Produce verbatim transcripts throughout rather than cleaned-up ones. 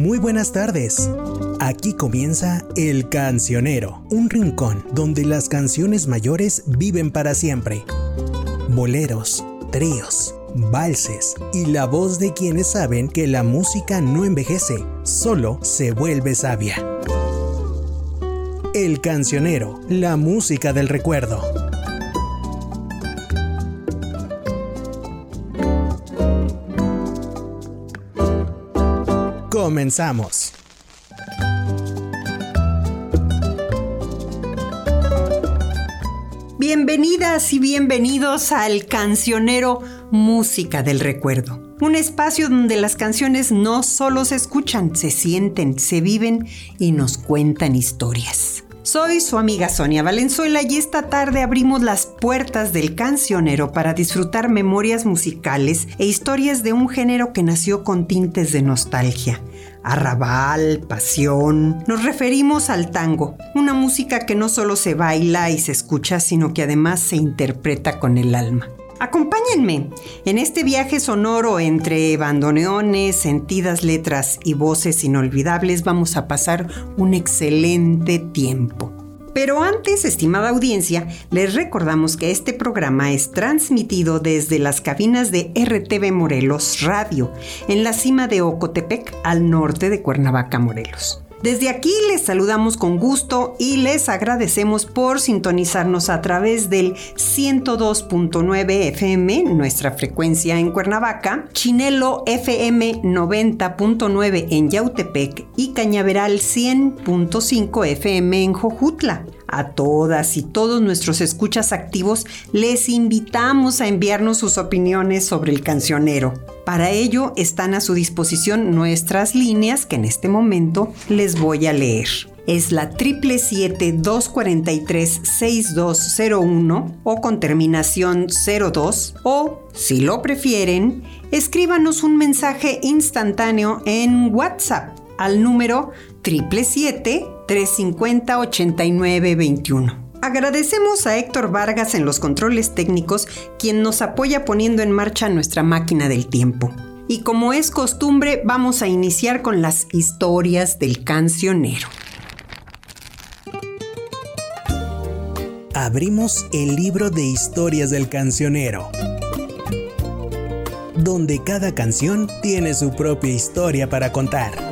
Muy buenas tardes. Aquí comienza El Cancionero, un rincón donde las canciones mayores viven para siempre. Boleros, tríos, valses y la voz de quienes saben que la música no envejece, solo se vuelve sabia. El Cancionero, la música del recuerdo. Comenzamos. Bienvenidas y bienvenidos al Cancionero, música del recuerdo. Un espacio donde las canciones no solo se escuchan, se sienten, se viven y nos cuentan historias. Soy su amiga Sonia Valenzuela y esta tarde abrimos las puertas del Cancionero para disfrutar memorias musicales e historias de un género que nació con tintes de nostalgia. Arrabal, pasión. Nos referimos al tango, una música que no solo se baila y se escucha, sino que además se interpreta con el alma. Acompáñenme en este viaje sonoro entre bandoneones, sentidas letras y voces inolvidables. Vamos a pasar un excelente tiempo. Pero antes, estimada audiencia, les recordamos que este programa es transmitido desde las cabinas de R T V Morelos Radio, en la cima de Ocotepec, al norte de Cuernavaca, Morelos. Desde aquí les saludamos con gusto y les agradecemos por sintonizarnos a través del ciento dos punto nueve F M, nuestra frecuencia en Cuernavaca, Chinelo F M noventa punto nueve en Yautepec y Cañaveral cien punto cinco F M en Jojutla. A todas y todos nuestros escuchas activos les invitamos a enviarnos sus opiniones sobre el Cancionero. Para ello están a su disposición nuestras líneas que en este momento les voy a leer. Es la siete siete siete, dos cuatro tres, seis dos cero uno o con terminación cero dos, o, si lo prefieren, escríbanos un mensaje instantáneo en WhatsApp al número siete siete siete, tres cinco cero, ocho nueve dos uno. Agradecemos a Héctor Vargas en los controles técnicos, quien nos apoya poniendo en marcha nuestra máquina del tiempo. Y como es costumbre, vamos a iniciar con las historias del Cancionero. Abrimos el libro de historias del Cancionero, donde cada canción tiene su propia historia para contar.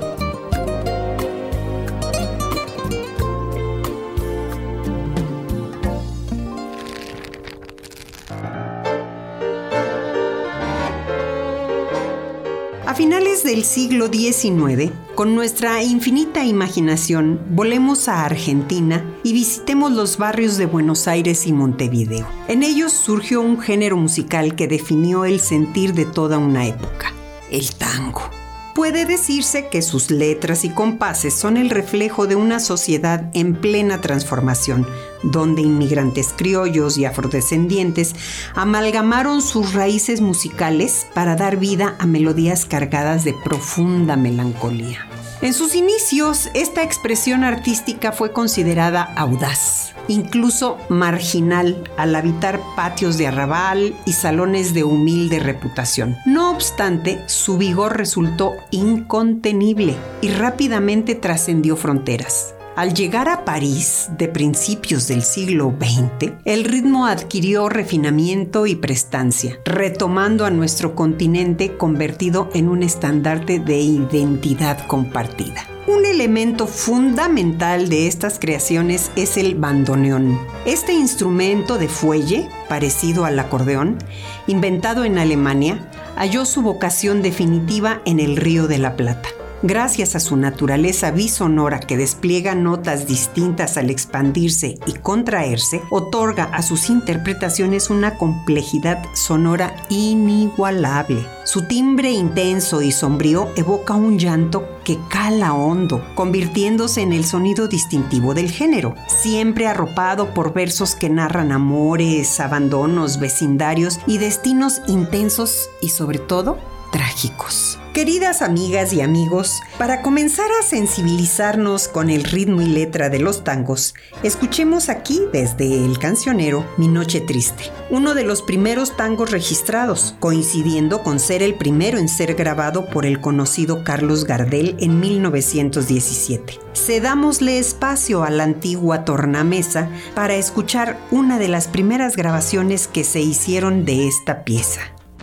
A finales del siglo diecinueve, con nuestra infinita imaginación, volemos a Argentina y visitemos los barrios de Buenos Aires y Montevideo. En ellos surgió un género musical que definió el sentir de toda una época: el tango. Puede decirse que sus letras y compases son el reflejo de una sociedad en plena transformación, donde inmigrantes criollos y afrodescendientes amalgamaron sus raíces musicales para dar vida a melodías cargadas de profunda melancolía. En sus inicios, esta expresión artística fue considerada audaz, incluso marginal, al habitar patios de arrabal y salones de humilde reputación. No obstante, su vigor resultó incontenible y rápidamente trascendió fronteras. Al llegar a París de principios del siglo veinte, el ritmo adquirió refinamiento y prestancia, retomando a nuestro continente convertido en un estandarte de identidad compartida. Un elemento fundamental de estas creaciones es el bandoneón. Este instrumento de fuelle, parecido al acordeón, inventado en Alemania, halló su vocación definitiva en el Río de la Plata. Gracias a su naturaleza bisonora que despliega notas distintas al expandirse y contraerse, otorga a sus interpretaciones una complejidad sonora inigualable. Su timbre intenso y sombrío evoca un llanto que cala hondo, convirtiéndose en el sonido distintivo del género, siempre arropado por versos que narran amores, abandonos, vecindarios y destinos intensos y sobre todo trágicos. Queridas amigas y amigos, para comenzar a sensibilizarnos con el ritmo y letra de los tangos, escuchemos aquí desde El Cancionero Mi Noche Triste, uno de los primeros tangos registrados, coincidiendo con ser el primero en ser grabado por el conocido Carlos Gardel en mil novecientos diecisiete. Cedámosle espacio a la antigua tornamesa para escuchar una de las primeras grabaciones que se hicieron de esta pieza.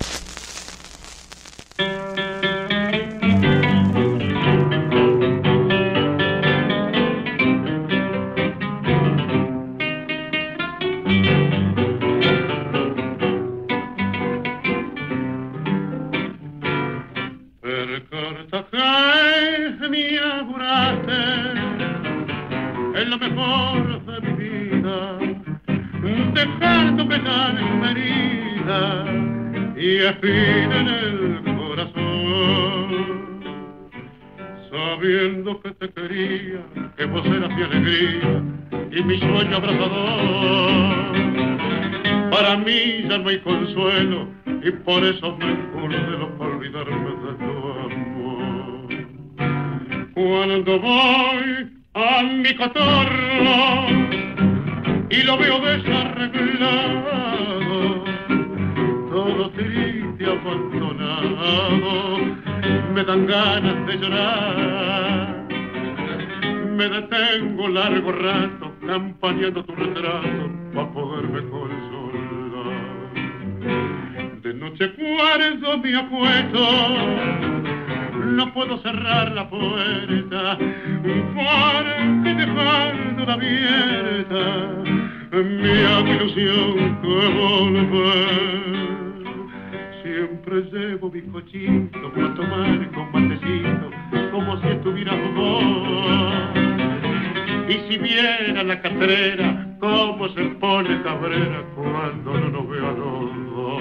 Es lo mejor de mi vida, dejar tu pena en mi herida y espina en el corazón, sabiendo que te quería, que vos eras mi alegría y mi sueño abrazador. Para mí ya no hay consuelo y por eso me encurdelo para olvidarme de tu amor. Cuando voy a mi cotorro y lo veo desarreglado, todo triste, abandonado, me dan ganas de llorar. Me detengo largo rato campaneando tu retrato para poderme consolar. De noche cuando me acuesto no puedo cerrar la puerta porque dejándola abierta me hago ilusión que volver. Siempre llevo mi cochito para tomar con matecito como si estuviera vos. Y si viera la catrera cómo se pone cabrera cuando no nos vea a los dos.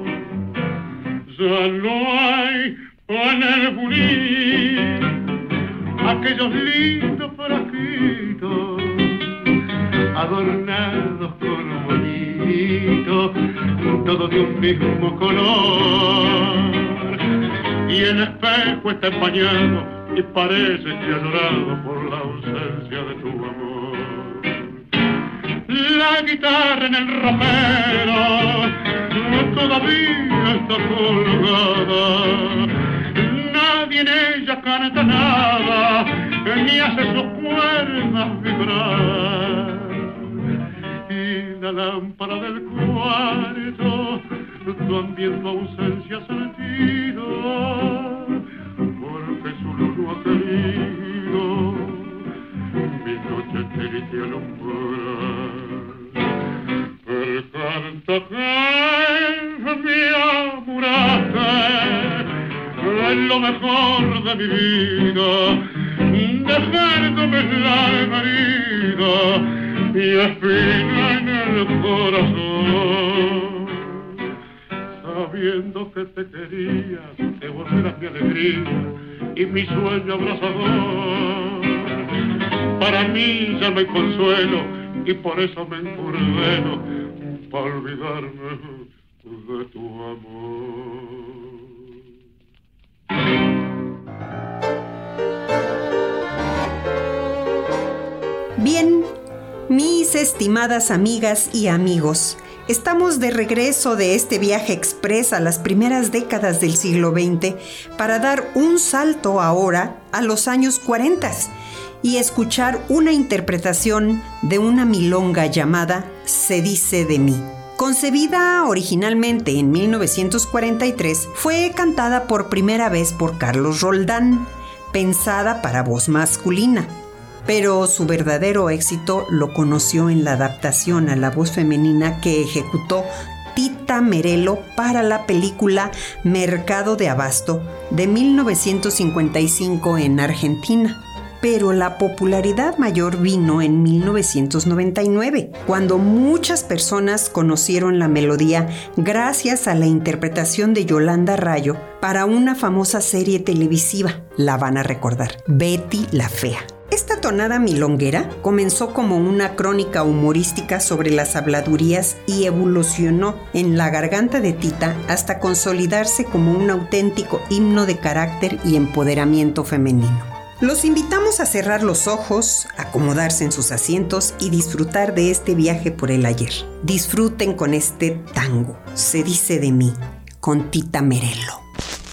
Ya no hay en el bulín aquellos lindos frasquitos adornados con bonitos, todos de un mismo color, y el espejo está empañado y parece que ha llorado por la ausencia de tu amor. La guitarra en el ropero todavía está colgada, nadie en ella canta nada, ni hace sus cuerdas vibrar. Y la lámpara del cuarto también tu ausencia ha sentido, porque su luz no ha querido mi noche triste alumbrar. El canto que me amuraste es lo mejor de mi vida, dejándome la herida y espina en el corazón, sabiendo que te quería, que vos eras mi alegría y mi sueño abrazador. Para mí ya no hay consuelo y por eso me encurdeno para olvidarme de tu amor. Bien, mis estimadas amigas y amigos, estamos de regreso de este viaje express a las primeras décadas del siglo veinte para dar un salto ahora a los años cuarenta y escuchar una interpretación de una milonga llamada Se dice de mí. Concebida originalmente en mil novecientos cuarenta y tres, fue cantada por primera vez por Carlos Roldán, pensada para voz masculina, pero su verdadero éxito lo conoció en la adaptación a la voz femenina que ejecutó Tita Merelo para la película Mercado de Abasto de mil novecientos cincuenta y cinco en Argentina. Pero la popularidad mayor vino en mil novecientos noventa y nueve, cuando muchas personas conocieron la melodía gracias a la interpretación de Yolanda Rayo para una famosa serie televisiva, la van a recordar, Betty la Fea. Esta tonada milonguera comenzó como una crónica humorística sobre las habladurías y evolucionó en la garganta de Tita hasta consolidarse como un auténtico himno de carácter y empoderamiento femenino. Los invitamos a cerrar los ojos, acomodarse en sus asientos y disfrutar de este viaje por el ayer. Disfruten con este tango, Se dice de mí, con Tita Merello.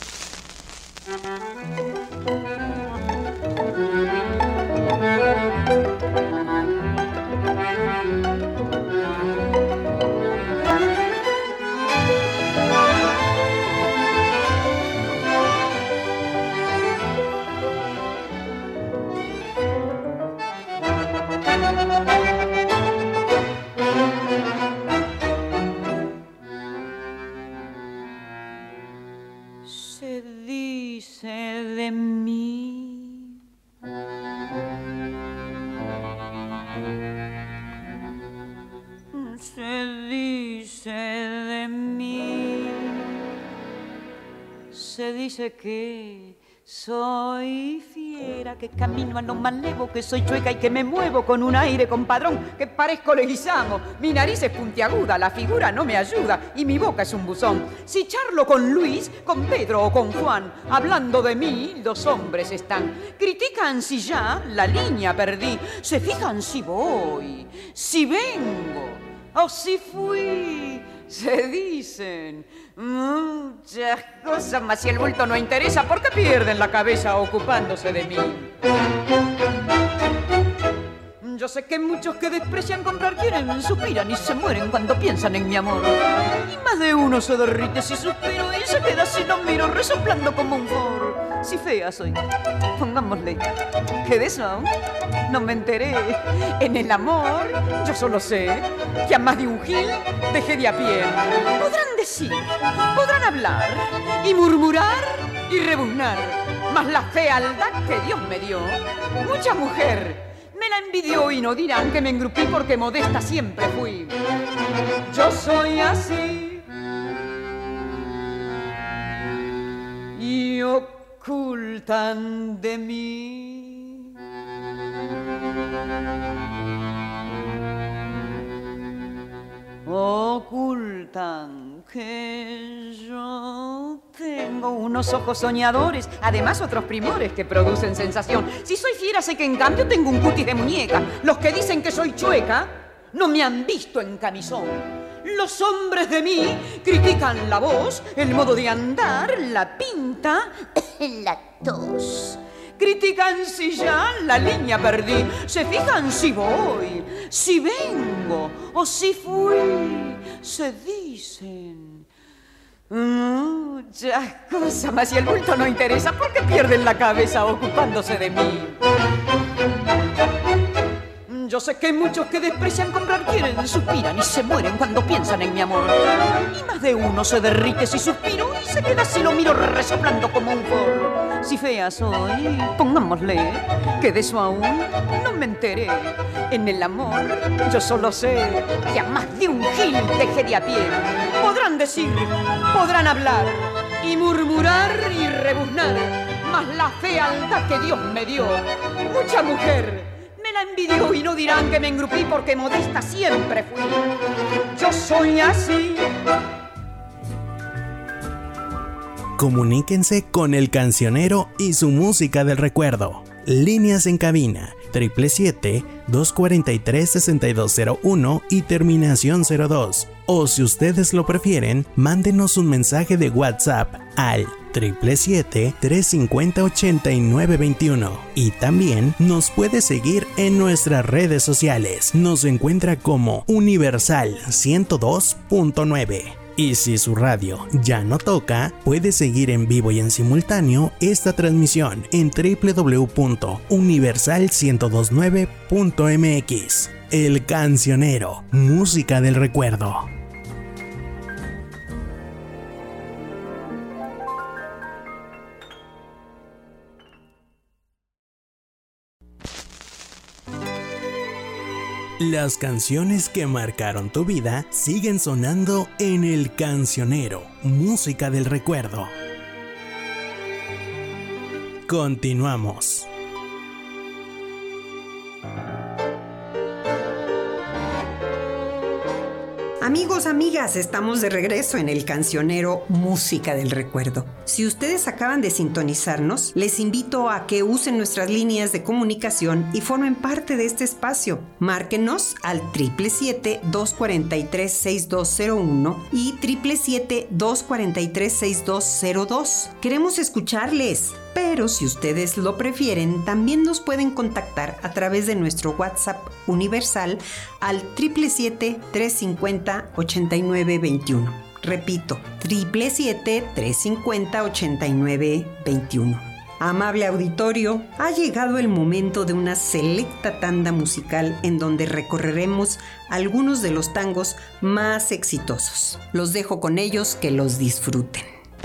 Se dice de mí, se dice de mí, se dice que soy fiera, que camino a lo malevo, que soy chueca y que me muevo con un aire compadrón, que parezco Leguizamo, mi nariz es puntiaguda, la figura no me ayuda y mi boca es un buzón. Si charlo con Luis, con Pedro o con Juan, hablando de mí, los hombres están. Critican si ya la línea perdí, se fijan si voy, si vengo o si fui. Se dicen muchas cosas, mas si el bulto no interesa, ¿por qué pierden la cabeza ocupándose de mí? Yo sé que muchos que desprecian comprar quieren, suspiran y se mueren cuando piensan en mi amor. Y más de uno se derrite si suspiro y se queda si lo miro resoplando como un forro. Si fea soy, pongámosle, que de eso no me enteré. En el amor yo solo sé que a más de un gil dejé de a pie. Podrán decir, podrán hablar y murmurar y rebuznar, mas la fealdad que Dios me dio, mucha mujer me la envidió y no dirán que me engrupí porque modesta siempre fui. Yo soy así y ocultan de mí. Ocultan que yo tengo unos ojos soñadores, además otros primores que producen sensación. Si soy fiera sé que en cambio tengo un cutis de muñeca. Los que dicen que soy chueca no me han visto en camisón. Los hombres de mí critican la voz, el modo de andar, la pinta, la tos. Critican si ya la línea perdí, se fijan si voy, si vengo o si fui. Se dicen muchas cosas, mas si el bulto no interesa, ¿por qué pierden la cabeza ocupándose de mí? Yo sé que muchos que desprecian comprar quieren, suspiran y se mueren cuando piensan en mi amor. Y más de uno se derrite si suspiro y se queda si lo miro resoplando como un forro. Si fea soy, pongámosle, que de eso aún no me enteré. En el amor yo solo sé que a más de un gil dejé de a pie. Podrán decir, podrán hablar y murmurar y rebuznar, mas la fealdad que Dios me dio, mucha mujer me la envidió y no dirán que me engrupí porque modesta siempre fui. Yo soy así. Comuníquense con El Cancionero y su música del recuerdo. Líneas en cabina siete siete siete, dos cuatro tres, seis dos cero uno y terminación cero dos. O si ustedes lo prefieren, mándenos un mensaje de WhatsApp al siete siete siete, tres cinco cero, ocho nueve dos uno. Y también nos puede seguir en nuestras redes sociales. Nos encuentra como Universal ciento dos punto nueve. Y si su radio ya no toca, puede seguir en vivo y en simultáneo esta transmisión en doble u doble u doble u punto universal ciento veintinueve punto m x. El Cancionero, música del recuerdo. Las canciones que marcaron tu vida siguen sonando en El Cancionero, música del recuerdo. Continuamos. Amigos, amigas, estamos de regreso en el cancionero Música del Recuerdo. Si ustedes acaban de sintonizarnos, les invito a que usen nuestras líneas de comunicación y formen parte de este espacio. Márquenos al siete siete siete, dos cuatro tres, seis dos cero uno y siete siete siete, dos cuatro tres, seis dos cero dos. Queremos escucharles. Pero si ustedes lo prefieren, también nos pueden contactar a través de nuestro WhatsApp universal al siete siete siete, tres cinco cero, ocho nueve dos uno. Repito, siete siete siete, tres cinco cero, ocho nueve dos uno. Amable auditorio, ha llegado el momento de una selecta tanda musical en donde recorreremos algunos de los tangos más exitosos. Los dejo con ellos, que los disfruten.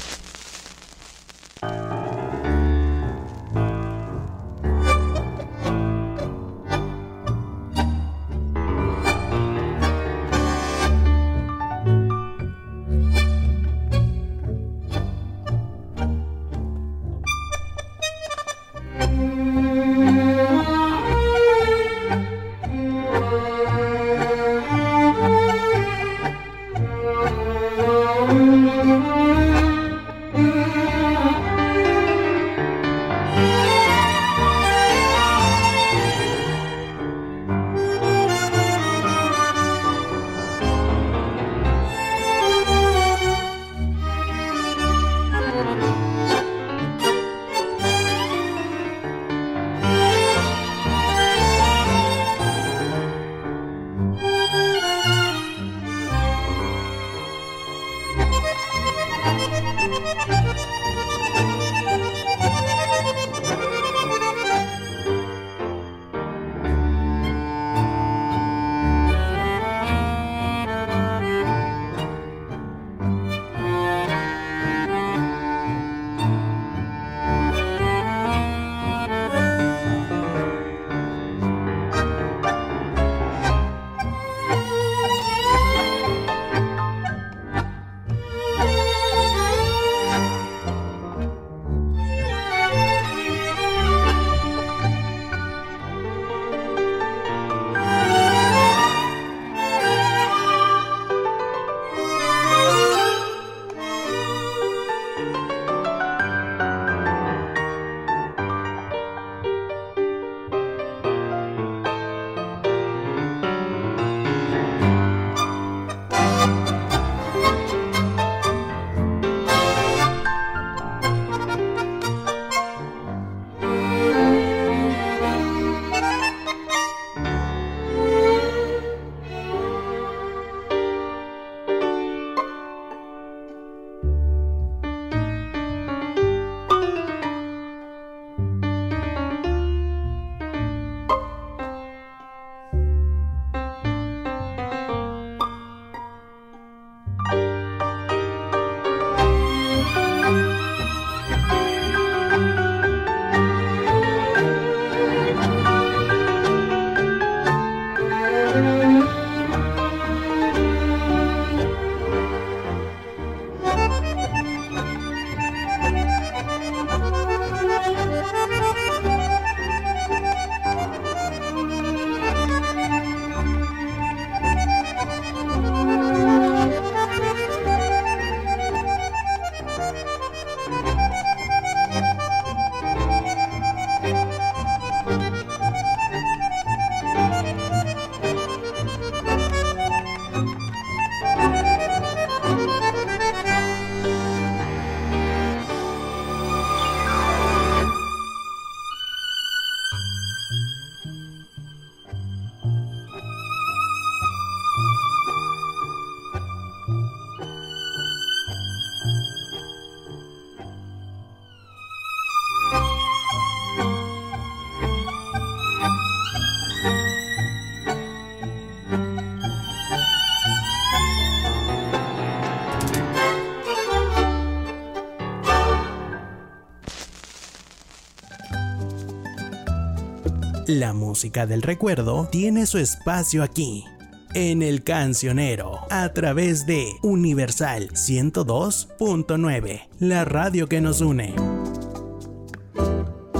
La música del recuerdo tiene su espacio aquí, en el Cancionero, a través de Universal ciento dos punto nueve, la radio que nos une.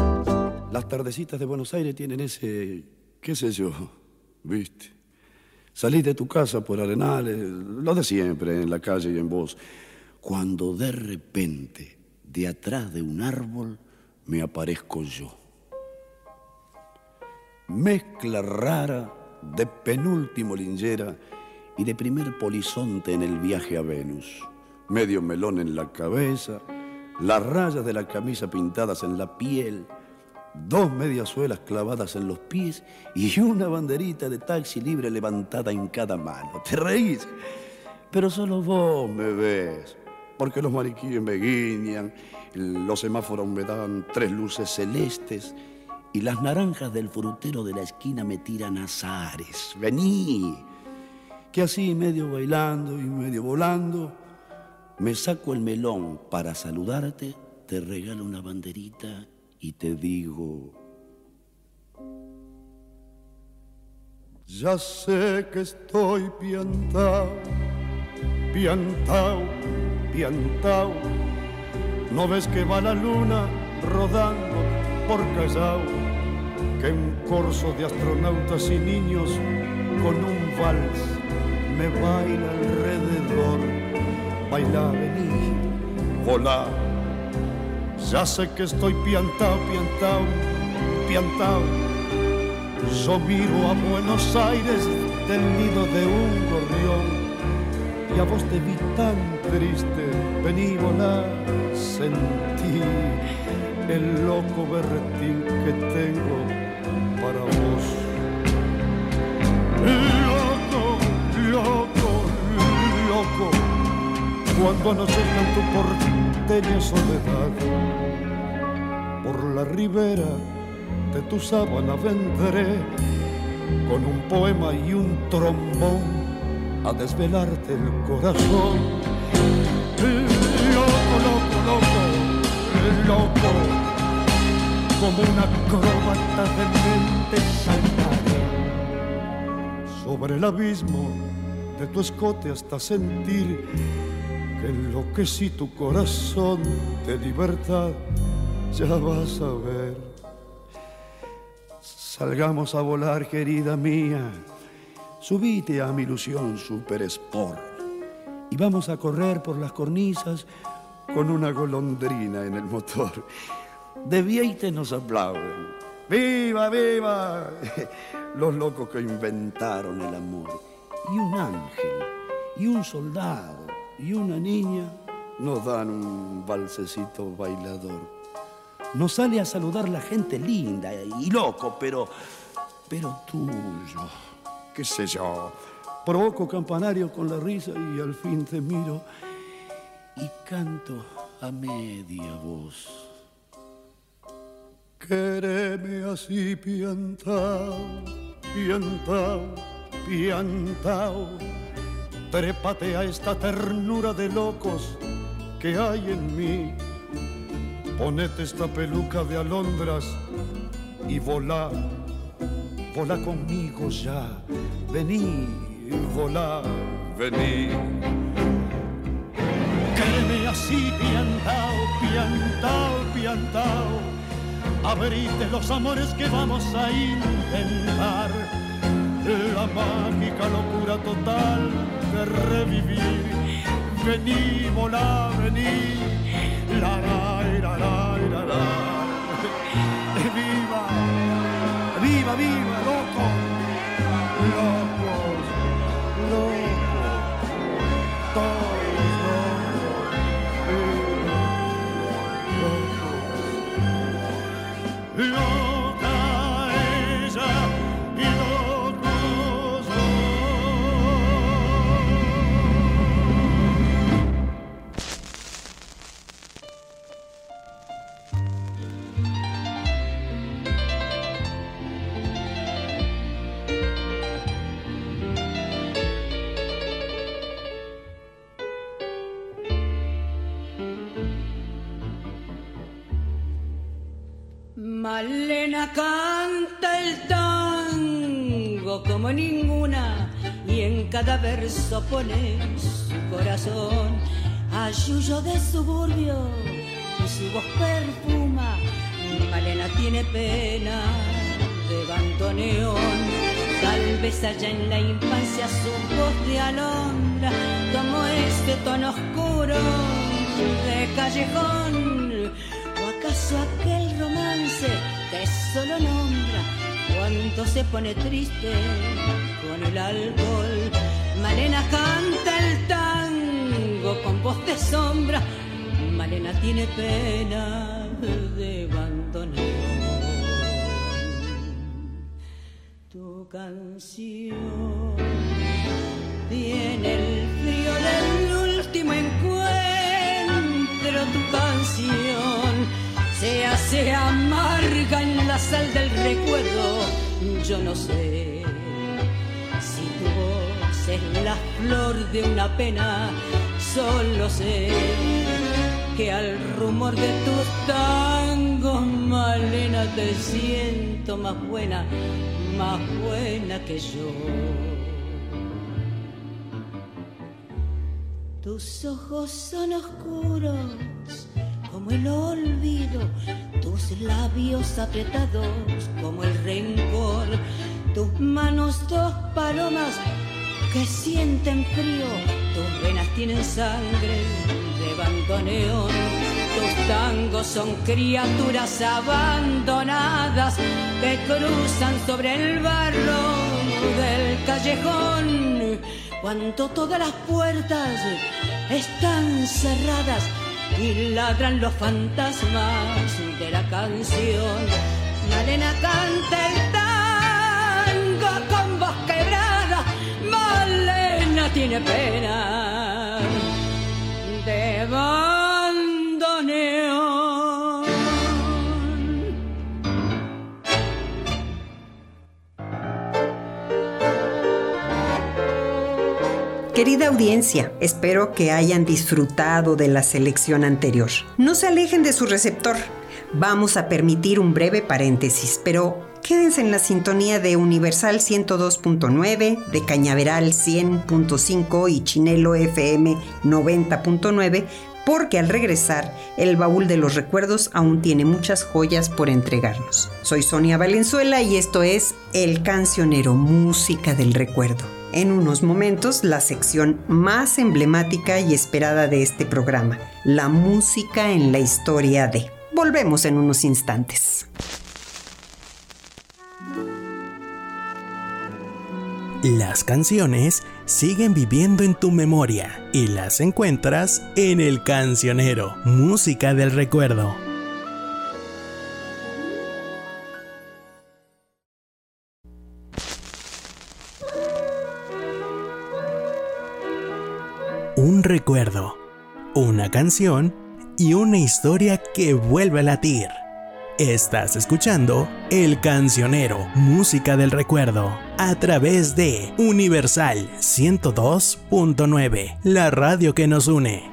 Las tardecitas de Buenos Aires tienen ese, qué sé yo, viste, Salís de tu casa por Arenales, lo de siempre, en la calle y en vos, cuando de repente, de atrás de un árbol, me aparezco yo. Mezcla rara de penúltimo lingera y de primer polizonte en el viaje a Venus. Medio melón en la cabeza, las rayas de la camisa pintadas en la piel, dos mediasuelas clavadas en los pies y una banderita de taxi libre levantada en cada mano. ¿Te reís? Pero solo vos me ves, porque los mariquíes me guiñan, los semáforos me dan tres luces celestes y las naranjas del frutero de la esquina me tiran azares. Vení, que así medio bailando y medio volando, me saco el melón para saludarte, te regalo una banderita y te digo: ya sé que estoy piantao, piantao, piantao. ¿No ves que va la luna rodando por Callao? Que un corso de astronautas y niños con un vals me baila alrededor. Baila, vení, volá. Ya sé que estoy piantao, piantao, piantao. Yo miro a Buenos Aires del nido de un gorrión y a vos te vi tan triste. Vení, volá, sentí el loco berretín que tengo para vos. Loco, loco, loco, cuando anochezca en tu porteña soledad, por la ribera de tu sábana vendré con un poema y un trombón a desvelarte el corazón. Loco, loco, loco, loco, como una acróbata de mente saltaré sobre el abismo de tu escote hasta sentir que enloquecí tu corazón de libertad. Ya vas a ver. Salgamos a volar, querida mía. Subite a mi ilusión Super Sport y vamos a correr por las cornisas con una golondrina en el motor. De Vieite nos aplauden. ¡Viva, viva! Los locos que inventaron el amor. Y un ángel, y un soldado, y una niña nos dan un valsecito bailador. Nos sale a saludar la gente linda y loco, pero, pero tuyo. Qué sé yo, provoco campanario con la risa y al fin te miro y canto a media voz. Quéreme así piantao, piantao, piantao. Trépate a esta ternura de locos que hay en mí. Ponete esta peluca de alondras y volá. Volá conmigo ya, vení, volá, vení. Quéreme así, piantao, piantao, piantao. Abrite los amores que vamos a intentar. La mágica locura total de revivir. Vení, volá, vení. La, la, la, la, la, la. ¡Viva! ¡Viva, viva, loco! Locos, locos, todos locos, locos. Loca ella y locos dos. Malena canta el tango como ninguna y en cada verso pone su corazón a yuyo de suburbio y su voz perfuma. Malena tiene pena de bandoneón. Tal vez allá en la infancia su voz de alondra tomó este tono oscuro de callejón. ¿O acaso aquel romance que solo nombra cuando se pone triste con el alcohol? Malena canta el tango con voz de sombra. Malena tiene pena de bandoneón. Tu canción tiene el frío del último encuentro. Tu canción se hace amarga en la sal del recuerdo. Yo no sé si tu voz es la flor de una pena. Solo sé que al rumor de tus tangos, Malena, te siento más buena, más buena que yo. Tus ojos son oscuros como el olvido, tus labios apretados como el rencor, tus manos dos palomas que sienten frío, tus venas tienen sangre de bandoneón, tus tangos son criaturas abandonadas que cruzan sobre el barro del callejón, cuando todas las puertas están cerradas y ladran los fantasmas de la canción. Malena canta el tango con voz quebrada. Malena tiene pena de bandoneón. Querida audiencia, espero que hayan disfrutado de la selección anterior. No se alejen de su receptor. Vamos a permitir un breve paréntesis, pero quédense en la sintonía de Universal ciento dos punto nueve, de Cañaveral cien punto cinco y Chinelo F M noventa punto nueve, porque al regresar, el baúl de los recuerdos aún tiene muchas joyas por entregarnos. Soy Sonia Valenzuela y esto es El Cancionero, música del recuerdo. En unos momentos, la sección más emblemática y esperada de este programa, la música en la historia de. Volvemos en unos instantes. Las canciones siguen viviendo en tu memoria y las encuentras en El Cancionero, música del recuerdo. Un recuerdo, una canción y una historia que vuelve a latir. Estás escuchando El Cancionero, música del recuerdo, a través de Universal ciento dos punto nueve, la radio que nos une.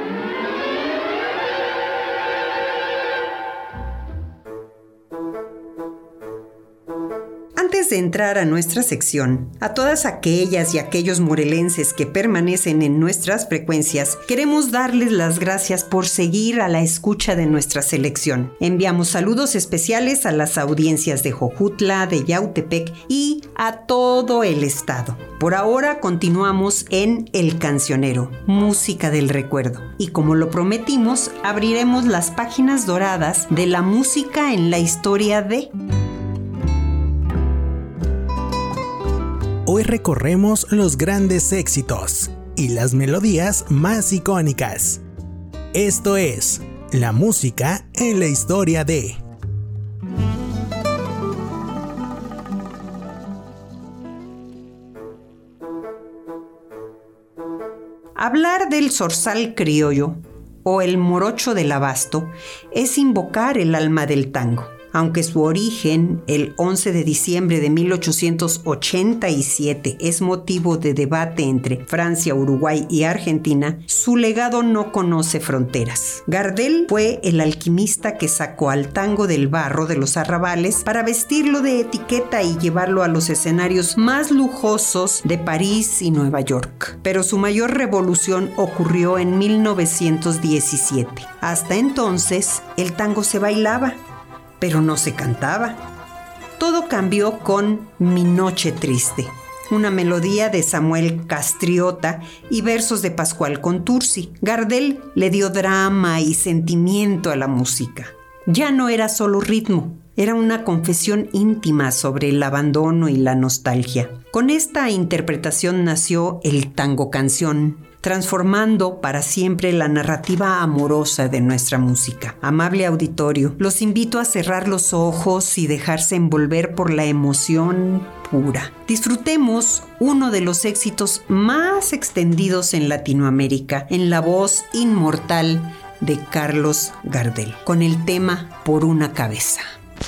Antes de entrar a nuestra sección, a todas aquellas y aquellos morelenses que permanecen en nuestras frecuencias, queremos darles las gracias por seguir a la escucha de nuestra selección. Enviamos saludos especiales a las audiencias de Jojutla, de Yautepec y a todo el estado. Por ahora continuamos en El Cancionero, música del recuerdo. Y como lo prometimos, abriremos las páginas doradas de la música en la historia de... Hoy recorremos los grandes éxitos y las melodías más icónicas. Esto es la música en la historia de... Hablar del zorzal criollo o el morocho del abasto es invocar el alma del tango. Aunque su origen, el once de diciembre de mil ochocientos ochenta y siete, es motivo de debate entre Francia, Uruguay y Argentina, su legado no conoce fronteras. Gardel fue el alquimista que sacó al tango del barro de los arrabales para vestirlo de etiqueta y llevarlo a los escenarios más lujosos de París y Nueva York. Pero su mayor revolución ocurrió en mil novecientos diecisiete. Hasta entonces, el tango se bailaba, pero no se cantaba. Todo cambió con Mi Noche Triste, una melodía de Samuel Castriota y versos de Pascual Contursi. Gardel le dio drama y sentimiento a la música. Ya no era solo ritmo, era una confesión íntima sobre el abandono y la nostalgia. Con esta interpretación nació el tango canción, transformando para siempre la narrativa amorosa de nuestra música. Amable auditorio, los invito a cerrar los ojos y dejarse envolver por la emoción pura. Disfrutemos uno de los éxitos más extendidos en Latinoamérica, en la voz inmortal de Carlos Gardel, con el tema Por una cabeza.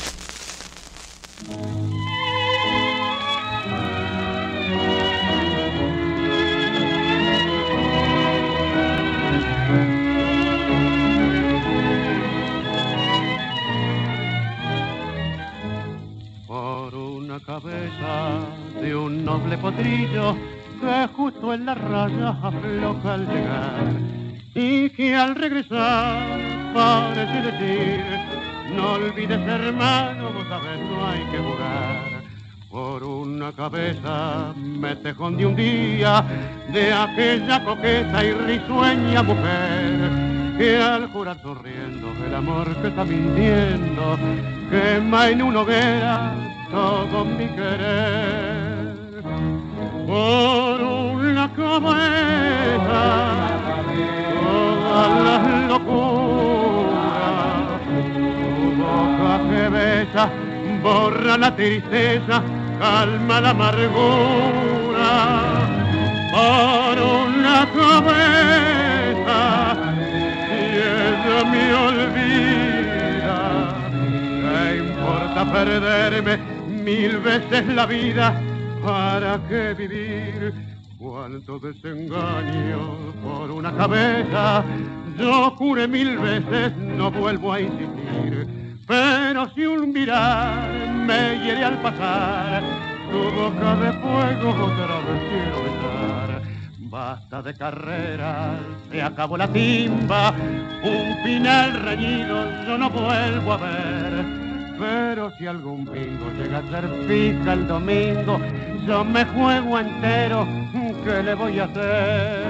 Por una cabeza de un noble potrillo que justo en la raya afloja al llegar y que al regresar parece decir: no olvides, hermano, vos sabés, no hay que jugar. Por una cabeza me tejón de un día de aquella coqueta y risueña mujer que al jurar sonriendo el amor que está mintiendo quema en una hoguera todo mi querer. Por una cabeza todas las locuras, tu boca que besa borra la tristeza, calma la amargura. Por una cabeza si ella me olvida, ¿qué importa perderme mil veces la vida? ¿Para qué vivir? Cuánto desengaño por una cabeza. Yo juré mil veces, no vuelvo a insistir. Pero si un mirar me hiere al pasar, tu boca de fuego otra vez quiero besar. Basta de carreras, se acabó la timba, un final reñido yo no vuelvo a ver. Pero si algún bingo llega a ser fija el domingo, yo me juego entero, ¿qué le voy a hacer?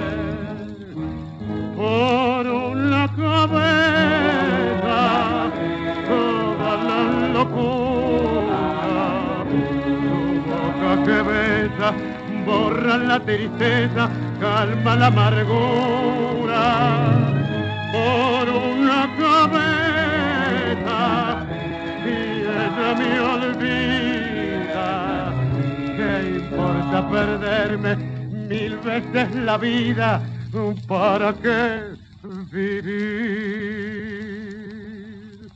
Por una cabeza toda la locura, tu boca que besa borra la tristeza, calma la amargura. Por una cabeza si ella me olvida, ¿qué importa perderme mil veces la vida? ¿Para qué vivir?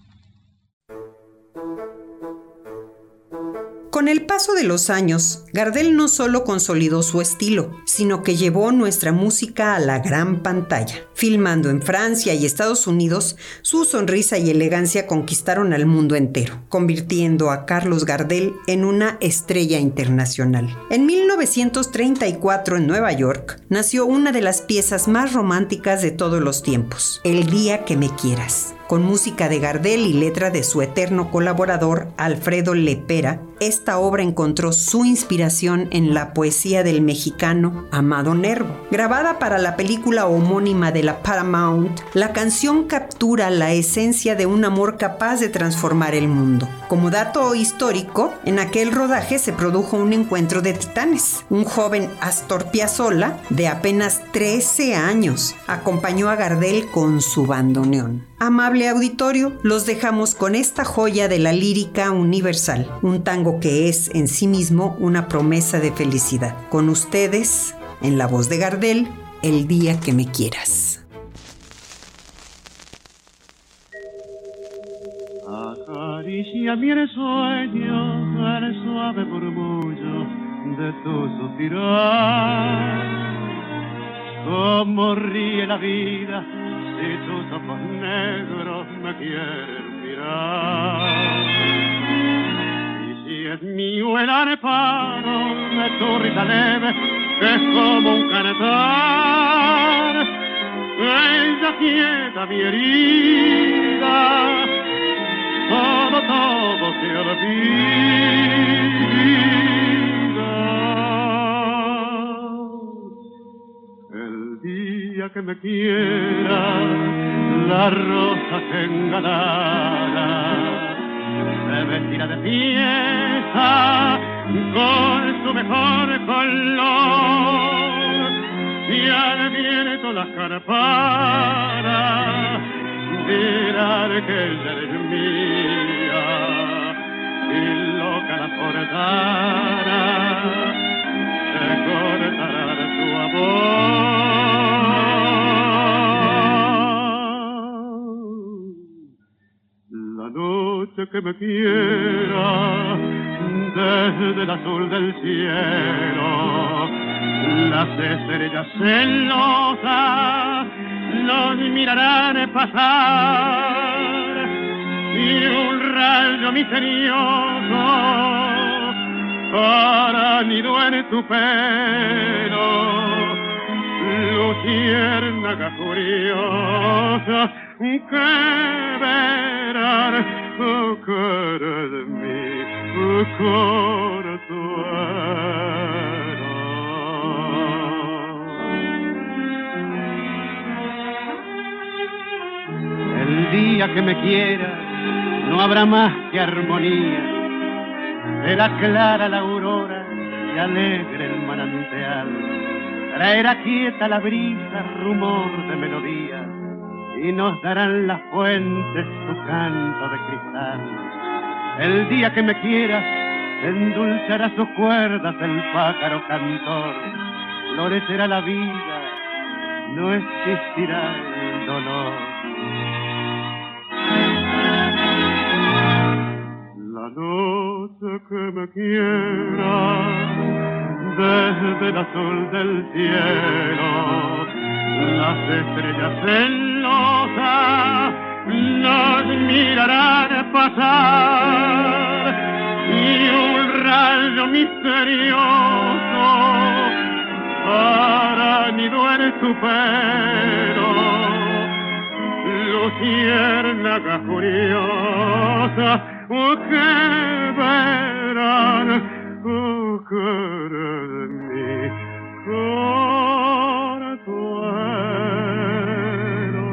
Con el paso de los años, Gardel no solo consolidó su estilo, sino que llevó nuestra música a la gran pantalla. Filmando en Francia y Estados Unidos, su sonrisa y elegancia conquistaron al mundo entero, convirtiendo a Carlos Gardel en una estrella internacional. En mil novecientos treinta y cuatro, en Nueva York, nació una de las piezas más románticas de todos los tiempos, El día que me quieras. Con música de Gardel y letra de su eterno colaborador Alfredo Lepera, esta obra encontró su inspiración en la poesía del mexicano Amado Nervo. Grabada para la película homónima de la Paramount, la canción captura la esencia de un amor capaz de transformar el mundo. Como dato histórico, en aquel rodaje se produjo un encuentro de titanes. Un joven Astor Piazzolla, de apenas trece años, acompañó a Gardel con su bandoneón. Amable auditorio, los dejamos con esta joya de la lírica universal, un tango que es en sí mismo una promesa de felicidad. Con ustedes, en la voz de Gardel, El día que me quieras. Acaricia mi sueño, el suave murmullo de tu suspirar. Cómo ríe la vida si tus ojos negros me quieren mirar. Y si es mío el areparo de tu risa leve, que es como un cantar, ella quieta mi herida, todo todo se olvida. El día que me quiera, la rosa que engalara se vestirá de fiesta con su mejor color, y al viento las carparas dirán que ella es mía, y loca la portara se cortará de su amor. La noche que me quiera, desde el azul del cielo, las estrellas celosas los mirarán pasar, y un rayo misterioso para nido en tu pelo, luciérnaga curiosa que verán, oh, cara de mí, oh, cortuero. El día que me quiera no habrá más que armonía, será clara la aurora y alegre el manantial, traerá quieta la brisa rumor de melodía, y nos darán las fuentes su canto de cristal. El día que me quieras endulzará sus cuerdas el pájaro cantor, florecerá la vida, no existirá el dolor. La noche que me quiera, desde el azul del cielo, las estrellas celosas nos mirarán pasar, y un rayo misterioso para nido en tu pelo, luciérnaga curiosa que verán, oh, cara de mí, cortuero.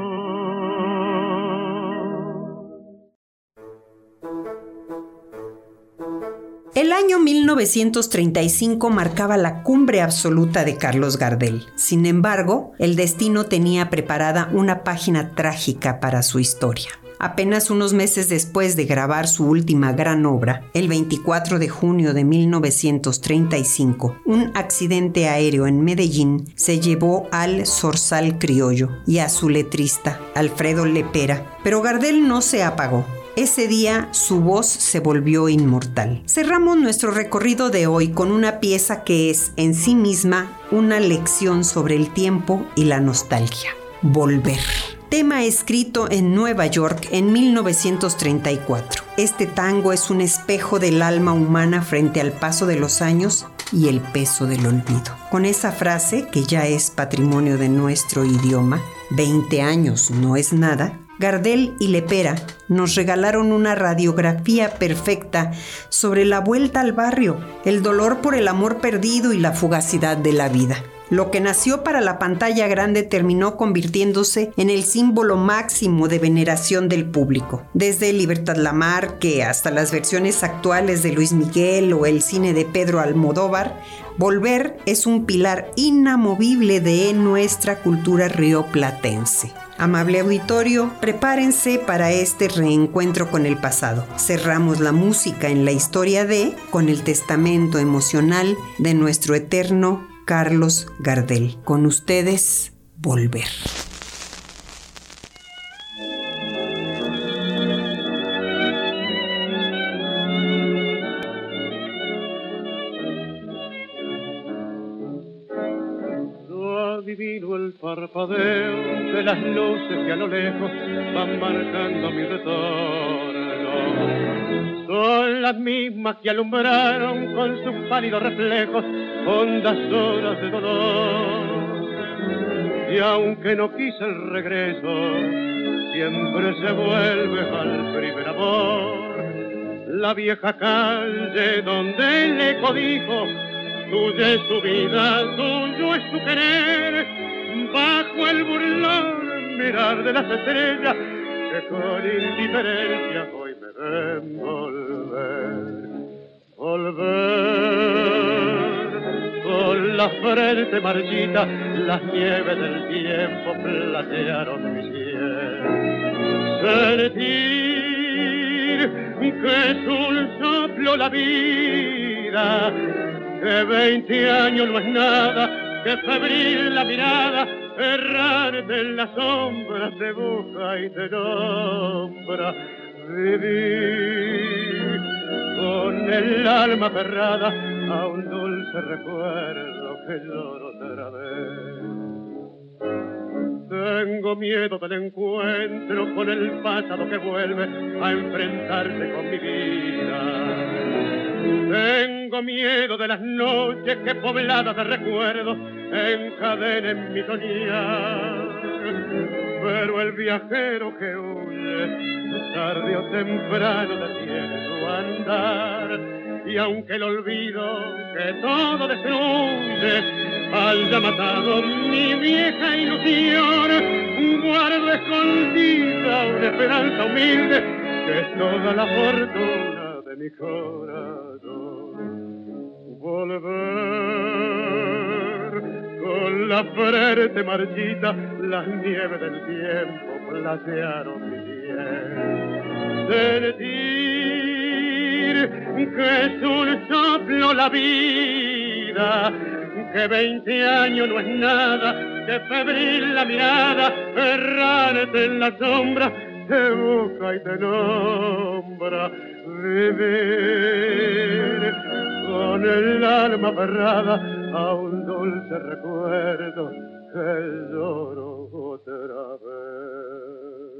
El año mil novecientos treinta y cinco marcaba la cumbre absoluta de Carlos Gardel. Sin embargo, el destino tenía preparada una página trágica para su historia. Apenas unos meses después de grabar su última gran obra, el veinticuatro de junio de mil novecientos treinta y cinco, un accidente aéreo en Medellín se llevó al zorzal criollo y a su letrista, Alfredo Lepera. Pero Gardel no se apagó. Ese día su voz se volvió inmortal. Cerramos nuestro recorrido de hoy con una pieza que es en sí misma una lección sobre el tiempo y la nostalgia. Volver. Tema escrito en Nueva York en mil novecientos treinta y cuatro. Este tango es un espejo del alma humana frente al paso de los años y el peso del olvido. Con esa frase, que ya es patrimonio de nuestro idioma, veinte años no es nada, Gardel y Lepera nos regalaron una radiografía perfecta sobre la vuelta al barrio, el dolor por el amor perdido y la fugacidad de la vida. Lo que nació para la pantalla grande terminó convirtiéndose en el símbolo máximo de veneración del público. Desde Libertad Lamarque hasta las versiones actuales de Luis Miguel o el cine de Pedro Almodóvar, Volver es un pilar inamovible de nuestra cultura rioplatense. Amable auditorio, prepárense para este reencuentro con el pasado. Cerramos la música en la historia de con el testamento emocional de nuestro eterno Carlos Gardel. Con ustedes, Volver. Adivino el parpadeo de las luces que a lo lejos van marcando mi retorno. Son las mismas que alumbraron con sus pálidos reflejos hondas horas de dolor. Y aunque no quise el regreso, siempre se vuelve al primer amor. la vieja calle donde el eco dijo, tuya es su vida, tuyo es su querer, bajo el burlón mirar de las estrellas que con indiferencia hoy me ven volver, volver, con la frente marchita, las nieves del tiempo platearon mi cielo, sentir que es un soplo la vida, que veinte años no es nada, que febril la mirada, errarte en las sombras te busca y te nombra, vivir con el alma aferrada a un dulce recuerdo que lloro otra vez. Tengo miedo del encuentro con el pasado que vuelve a enfrentarse con mi vida. Tengo miedo de las noches que pobladas de recuerdos encadenen mi soñar. Pero el viajero que huye, tarde o temprano detiene su andar. Y aunque el olvido que todo destruye haya matado mi vieja ilusión, guardo escondida una esperanza humilde que es toda la fortuna de mi corazón. Volver con la frente marchita, las nieves del tiempo platearon mi piel. Sentir que es un soplo la vida, que veinte años no es nada, que febril la mirada, errante en la sombra, te busca y te nombra, vivir con el alma aferrada a un dulce recuerdo que lloro otra vez.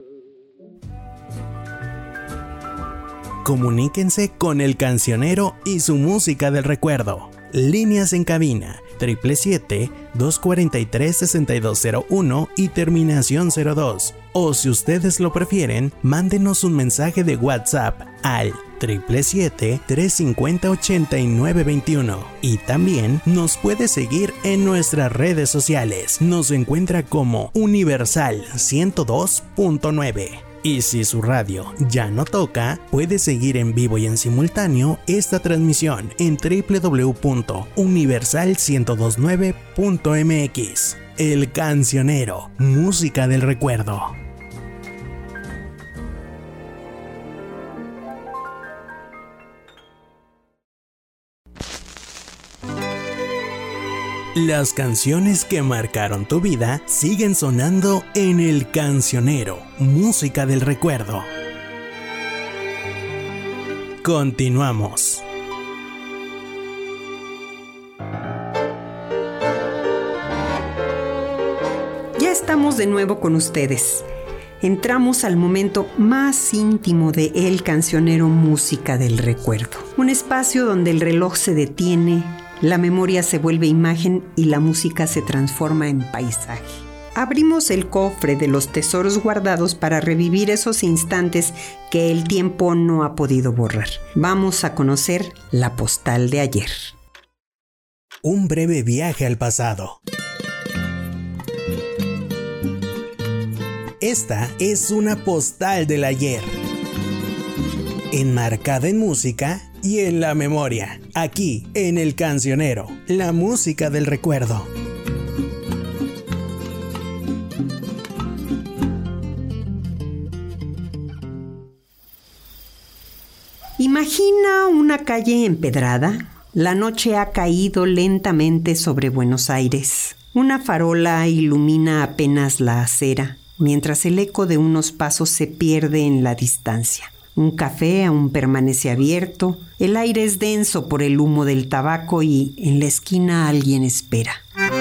Comuníquense con El Cancionero y su música del recuerdo. Líneas en cabina siete siete siete, dos cuatro tres, seis dos cero uno y terminación cero dos. O si ustedes lo prefieren, mándenos un mensaje de WhatsApp al siete siete siete, tres cinco cero, ocho nueve dos uno. Y también nos puede seguir en nuestras redes sociales. Nos encuentra como Universal ciento dos punto nueve. Y si su radio ya no toca, puede seguir en vivo y en simultáneo esta transmisión en doble u doble u doble u punto universal ciento veintinueve punto m x. El Cancionero, música del recuerdo. Las canciones que marcaron tu vida siguen sonando en El Cancionero, música del recuerdo. Continuamos. Ya estamos de nuevo con ustedes. Entramos al momento más íntimo de El Cancionero, música del recuerdo. Un espacio donde el reloj se detiene, la memoria se vuelve imagen y la música se transforma en paisaje. Abrimos el cofre de los tesoros guardados para revivir esos instantes que el tiempo no ha podido borrar. Vamos a conocer la postal de ayer. Un breve viaje al pasado. Esta es una postal del ayer, enmarcada en música y en la memoria, aquí en El Cancionero, la música del recuerdo. Imagina una calle empedrada. La noche ha caído lentamente sobre Buenos Aires. Una farola ilumina apenas la acera, mientras el eco de unos pasos se pierde en la distancia. Un café aún permanece abierto, el aire es denso por el humo del tabaco y en la esquina alguien espera.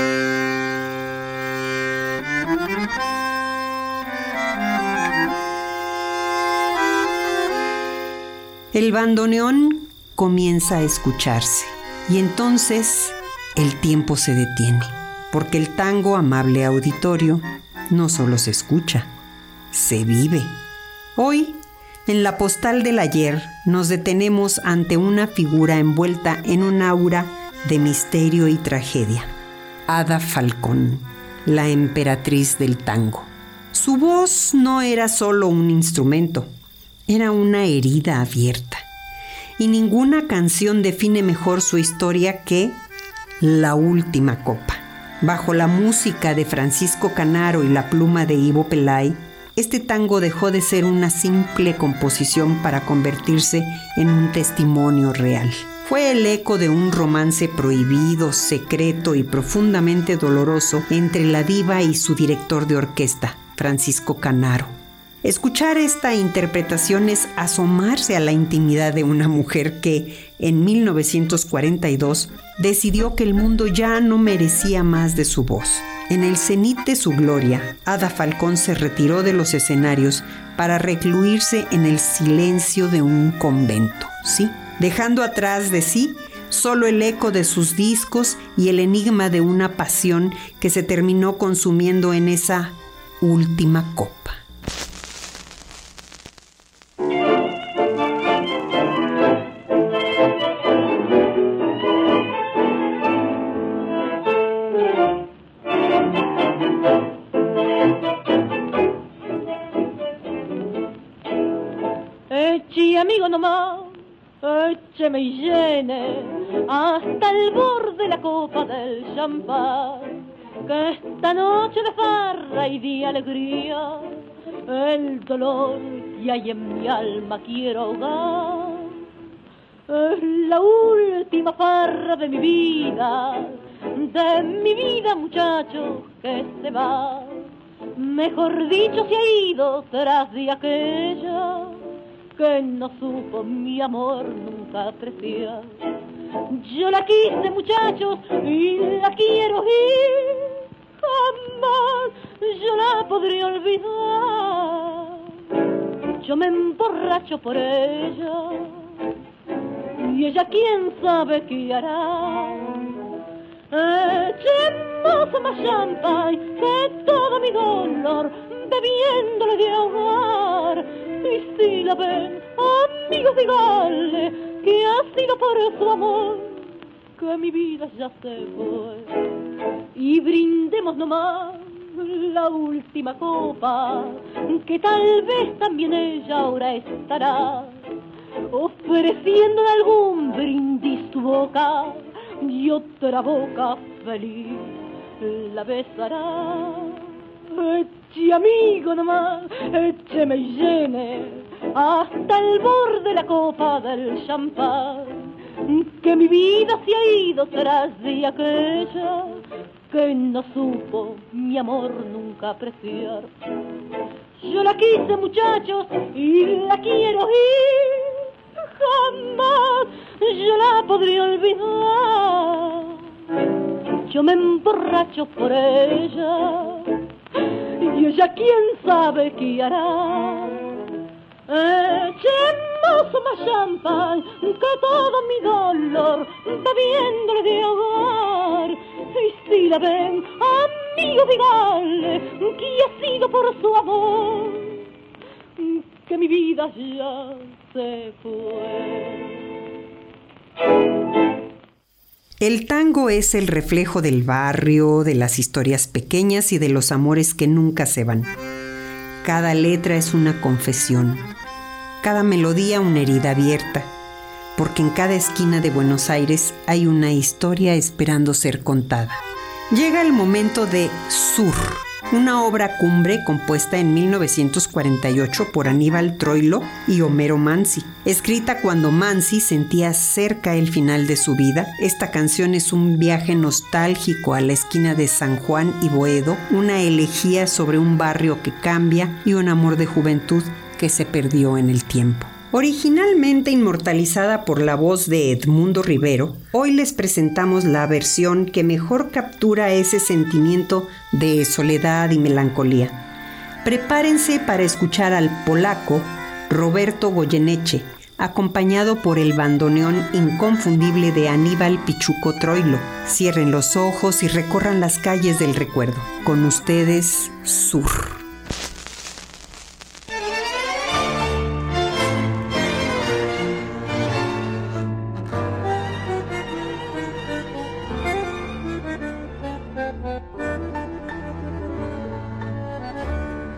El bandoneón comienza a escucharse y entonces el tiempo se detiene, porque el tango, amable auditorio, no solo se escucha, se vive. Hoy En la postal del ayer nos detenemos ante una figura envuelta en un aura de misterio y tragedia. Ada Falcón, la emperatriz del tango. Su voz no era solo un instrumento, era una herida abierta. Y ninguna canción define mejor su historia que La Última Copa. Bajo la música de Francisco Canaro y la pluma de Ivo Pelay, este tango dejó de ser una simple composición para convertirse en un testimonio real. Fue el eco de un romance prohibido, secreto y profundamente doloroso entre la diva y su director de orquesta, Francisco Canaro. Escuchar esta interpretación es asomarse a la intimidad de una mujer que, en mil novecientos cuarenta y dos, decidió que el mundo ya no merecía más de su voz. En el cenit de su gloria, Ada Falcón se retiró de los escenarios para recluirse en el silencio de un convento, ¿sí? Dejando atrás de sí solo el eco de sus discos y el enigma de una pasión que se terminó consumiendo en esa última copa. Eche, amigo nomás, écheme y llene hasta el borde la copa del champán, que esta noche de farra y de alegría el dolor que hay en mi alma quiero ahogar. Es la última farra de mi vida, de mi vida, muchacho, que se va. Mejor dicho, se ha ido tras de aquella que no supo mi amor nunca apreciar. Yo la quise, muchachos, y la quiero ir, jamás yo la podré olvidar. Yo me emborracho por ella, y ella quién sabe qué hará. Echemos más champán que todo mi dolor bebiéndole de ahogar. Y si la ven, amigos, díganle que ha sido por su amor que mi vida ya se fue. Y brindemos nomás la última copa, que tal vez también ella ahora estará ofreciendo algún brindis su boca, y otra boca feliz la besará. Eche, amigo nomás, écheme y llene hasta el borde la copa del champán, que mi vida se ha ido tras de aquella que no supo mi amor nunca apreciar. Yo la quise, muchachos, y la quiero ir, jamás yo la podré olvidar. Yo me emborracho por ella, y ella quién sabe qué hará. Echemos más champán que todo mi dolor bebiéndole de ahogar. Y si la ven, amigo, díganle que ha sido por su amor que mi vida ya se fue. El tango es el reflejo del barrio, de las historias pequeñas y de los amores que nunca se van. Cada letra es una confesión, cada melodía una herida abierta, porque en cada esquina de Buenos Aires hay una historia esperando ser contada. Llega el momento de Sur, una obra cumbre compuesta en mil novecientos cuarenta y ocho por Aníbal Troilo y Homero Manzi. Escrita cuando Manzi sentía cerca el final de su vida, esta canción es un viaje nostálgico a la esquina de San Juan y Boedo, una elegía sobre un barrio que cambia y un amor de juventud que se perdió en el tiempo. Originalmente inmortalizada por la voz de Edmundo Rivero, hoy les presentamos la versión que mejor captura ese sentimiento de soledad y melancolía. Prepárense para escuchar al polaco Roberto Goyeneche, acompañado por el bandoneón inconfundible de Aníbal Pichuco Troilo. Cierren los ojos y recorran las calles del recuerdo. Con ustedes, Sur.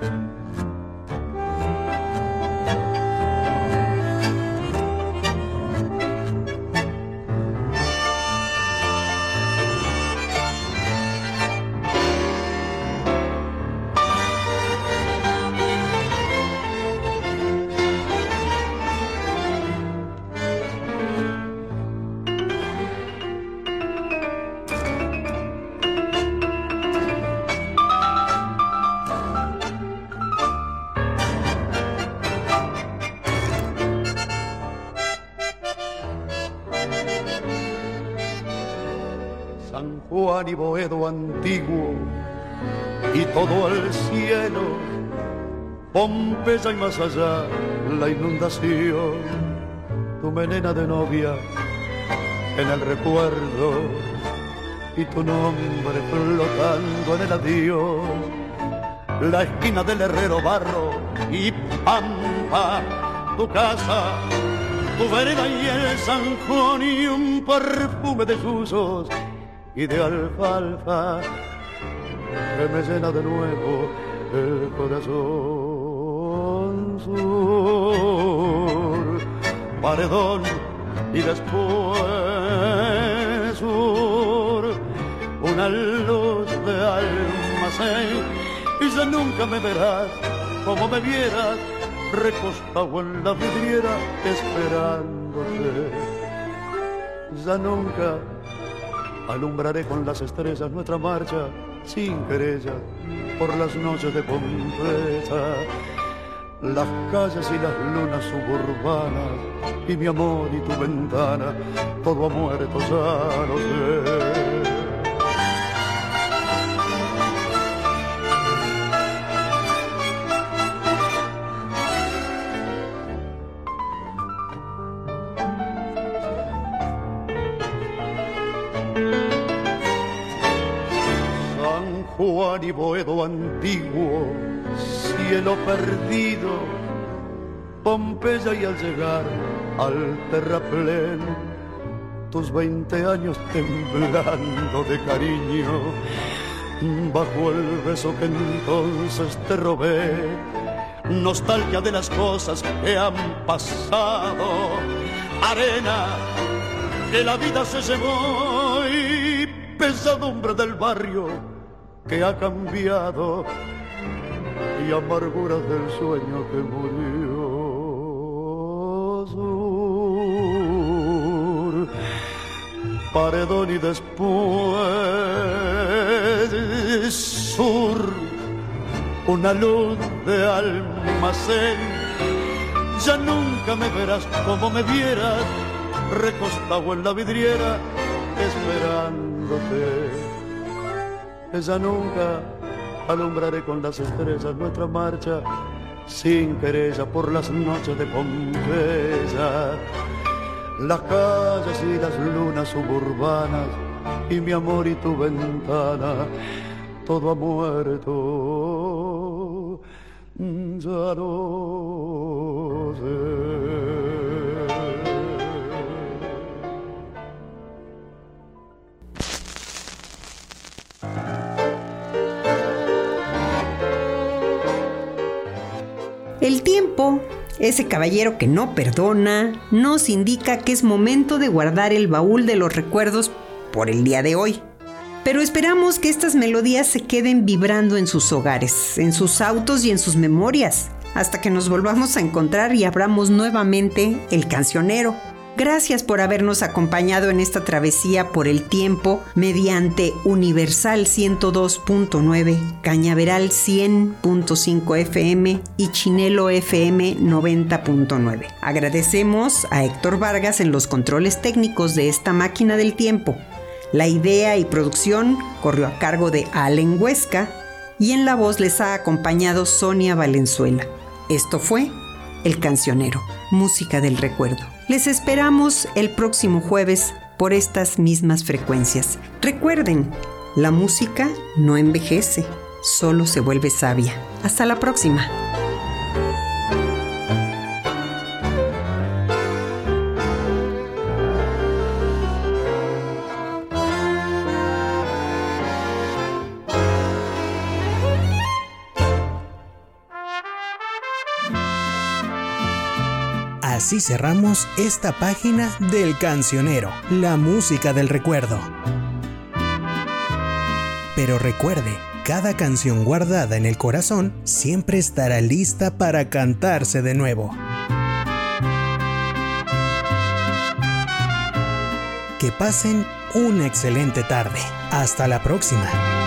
San Juan y Boedo antiguo y todo el cielo, Pompeya y más allá la inundación, tu melena de novia en el recuerdo y tu nombre flotando en el adiós, la esquina del herrero barro y pampa, tu casa, tu vereda y el zanjón y un perfume de susos y de alfalfa que me llena de nuevo el corazón. Sur, paredón y después sur, una luz de almacén y ya nunca me verás como me vieras recostado en la vidriera esperándote. Ya nunca alumbraré con las estrellas nuestra marcha sin querella por las noches de Pompeya, las calles y las lunas suburbanas y mi amor y tu ventana, todo ha muerto, ya lo sé. Juan y Boedo antiguo, cielo perdido, Pompeya y al llegar al terraplén, tus veinte años temblando de cariño, bajo el beso que entonces te robé, nostalgia de las cosas que han pasado, arena que la vida se llevó y pesadumbre del barrio que ha cambiado y amarguras del sueño que murió. Sur, paredón y después sur, una luz de almacén. Ya nunca me verás como me vieras recostado en la vidriera esperándote. Ya nunca alumbraré con las estrellas nuestra marcha sin querella por las noches de Pompeya, las calles y las lunas suburbanas y mi amor y tu ventana, todo ha muerto, ya no sé. El tiempo, ese caballero que no perdona, nos indica que es momento de guardar el baúl de los recuerdos por el día de hoy. Pero esperamos que estas melodías se queden vibrando en sus hogares, en sus autos y en sus memorias, hasta que nos volvamos a encontrar y abramos nuevamente el cancionero. Gracias por habernos acompañado en esta travesía por el tiempo mediante Universal ciento dos punto nueve, Cañaveral cien punto cinco F M y Chinelo F M noventa punto nueve. Agradecemos a Héctor Vargas en los controles técnicos de esta máquina del tiempo. La idea y producción corrió a cargo de Allen Huesca y en la voz les ha acompañado Sonia Valenzuela. Esto fue El Cancionero, música del recuerdo. Les esperamos el próximo jueves por estas mismas frecuencias. Recuerden, la música no envejece, solo se vuelve sabia. Hasta la próxima. Así cerramos esta página del Cancionero, la música del recuerdo. Pero recuerde, cada canción guardada en el corazón siempre estará lista para cantarse de nuevo. Que pasen una excelente tarde. Hasta la próxima.